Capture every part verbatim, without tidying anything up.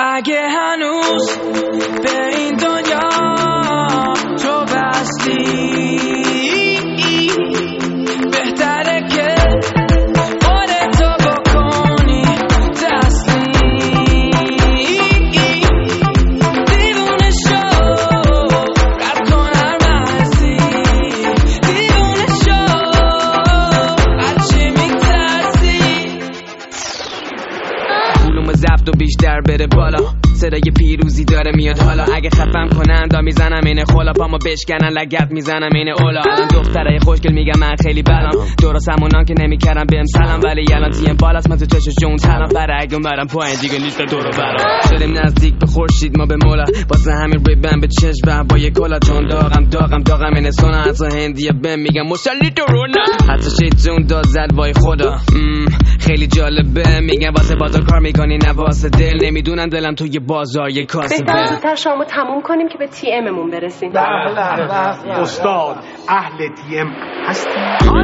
اگه هنوز به این دنیا تو بستی بهتره که خودتو بکنی تسلیم. دیوونه شو رد کن هر محضی، دیوونه شو از چی میترسی. علوم زفت و بیشتر بره بالا، صدای پیروزی داره میاد حالا. اگه خفم کنن دا میزنم اینه خلا، پامو بشکنن لگت میزنم اینه اولا. الان دخترای خوشگل میگم من خیلی بلم، درست همونان که نمیکردم بهم سلام، ولی الان تیم بالاست من تو چشش جون تلم. برگ اومدم پایین دیگه نیست دور و برا، شدیم نزدیک به خورشید ما به مولا. واسه همین ریبن به چشم و با یه کلا، چون داغم داغم داغم اینه سونا. حتی هندیه بهم میگم مسلی تو رونا، حتی شیطون داد زد وای خدا. خیلی جالبه میگم واسه بازار کار میکنی نه واسه دل، نمیدونن دلم توی بازار یه کاسه. بهتر زودتر شامو تموم کنیم که به تی اممون برسیم. استاد اهل تی ام هستی؟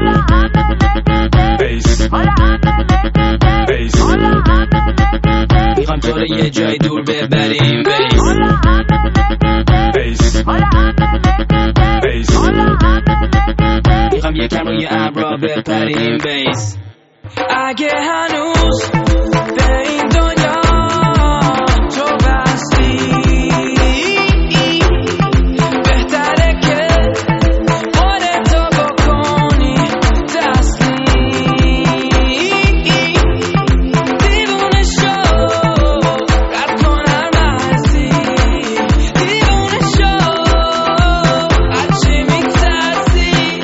بیس بیس میخوام تو رو یه جای دور ببریم. بیس بیس بیس میخوام یکم روی ابرا بپریم. بیس اگه هنوز به این دنیا تو بستی بهتره که خودتو بکنی تسلیم. دیوونه شو رد کن هر محضی، دیوونه شو از چی میترسی.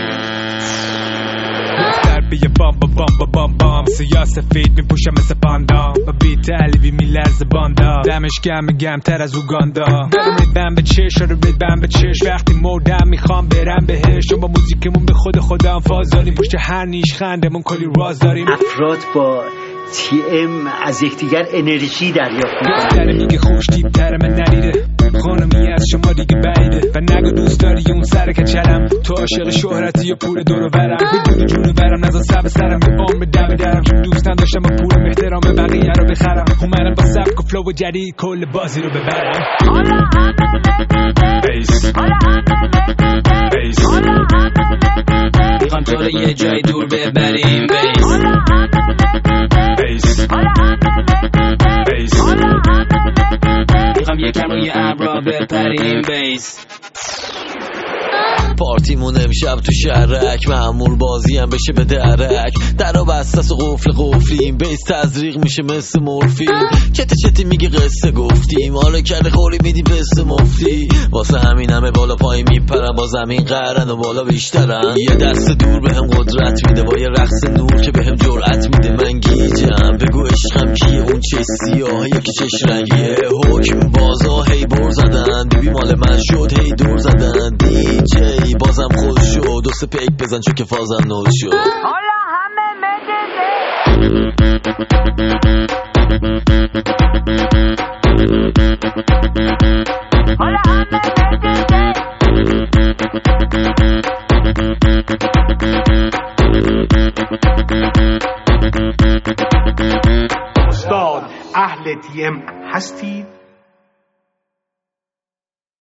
دختر بیه بام با بام با بام بام، سیاه سفید میپوشم مثل پاندام، با بیت علیوی میلرز باندا، دمش گم گم تر از اوگاندا. دارم ریدم به چش رو ریدم به چش، وقتی مردم میخوام برم بهش. چون با موزیکمون به خود خودم فاز داریم، پشت هر نیش خندمون کلی راز داریم. افراد با تی ام از یکدیگر انرژی دریافت میکنن. داره میگه خوش تیپ تره من نریده، خانمی از شما دیگه بعیده. و نگو دوست داری اون سر کچلم، تو عاشق شهرتی یا پول دور و برم. بدون جون برم نزا سب سرم، به عمر دم درم. چون دوستم داشتم و پول احترام بقیه رو بخرم. اومدم با سبک و فلو و جدید کل بازی رو ببرم. بیس بیس میخوام تو رو یه جای دور ببریم. بیس بیس بیس میخوام یکم روی ابرا بپریم. بیس پارتیمون امشب تو شهرک، معمول بازی هم بشه به درک. درا بستس و قفل قفلیم، بیس تزریق میشه مثل مورفین. چتی چتی میگی قصه گفتیم، حالا کرده خوری میدی بسته مفتی. واسه همین همه بالا پایین میپرن، با زمین قرن و بالا بیشترن. یه دست دور به هم قدرت میده، با یه رقص نور که به هم جرعت میده. من گیجم بگو عشقم کیه، اون چه سیاه یکی چش رنگیه. حکم بازا هی بر زدن، دوبی مال من شد هی دور زدن. دی جی بازم خود شد، دو سه پیک بزن چون که فازم نوت شد. حالا همه مجده حالا همه استاد اهل تی ام هستی؟